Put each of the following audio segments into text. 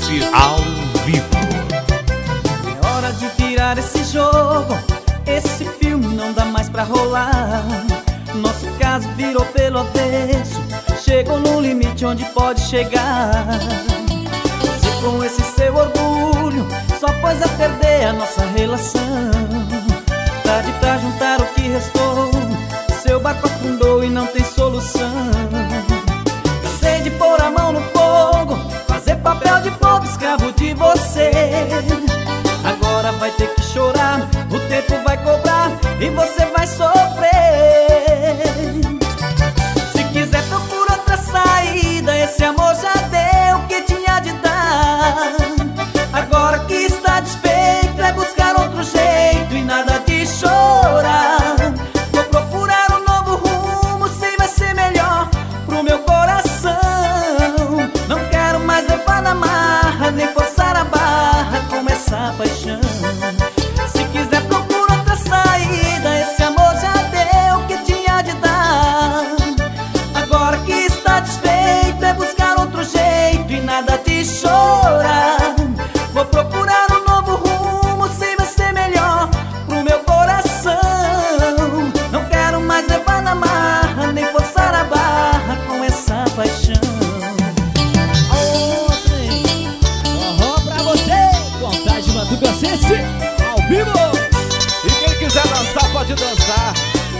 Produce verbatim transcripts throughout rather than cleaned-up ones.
Dance ao vivo. É hora de virar esse jogo, esse filme não dá mais pra rolar. Nosso caso virou pelo avesso, chegou no limite onde pode chegar. Você com esse seu orgulho só pôs a perder a nossa relação. Tarde pra juntar o que restou, seu barco afundou e não tem solução. Cansei de pôr a mão no fogo, fazer papel de bobo, escravo de você. Agora vai ter que chorar, o tempo vai cobrar e você vai sofrer. Se quiser procura outra saída, esse amor já deu o que tinha de dar. Agora que está desfeito é buscar outro jeito e nada de chorar. Vou procurar um novo rumo, sei vai ser melhor pro meu coração. Não quero mais levar na marra, nem forçar a barra com essa paixão. Se quiser procura outra saída, esse amor já deu o que tinha de dar. Agora que está desfeito é buscar outro jeito e nada de chorar. Vou procurar um novo rumo, sei vai ser melhor pro meu coração. Não quero mais levar na marra, nem forçar a barra com essa paixão. Forró pra você, Contagem Mato Grossense, ao vivo. E quem quiser dançar, pode dançar.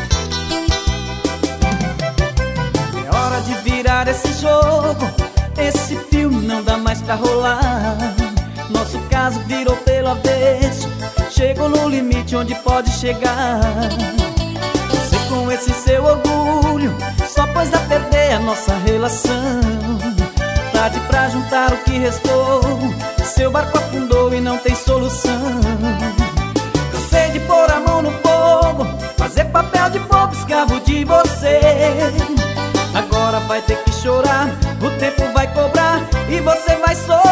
É hora de virar esse jogo, esse filme não dá mais pra rolar. Nosso caso virou pelo avesso, chegou no limite onde pode chegar. Você com esse seu orgulho só pôs a perder a nossa relação. Tarde pra juntar o que restou, seu barco afundou e não tem solução. Cansei de pôr a mão no fogo, fazer papel de bobo, escravo de você. Agora vai ter que chorar, o tempo vai cobrar e você vai sofrer.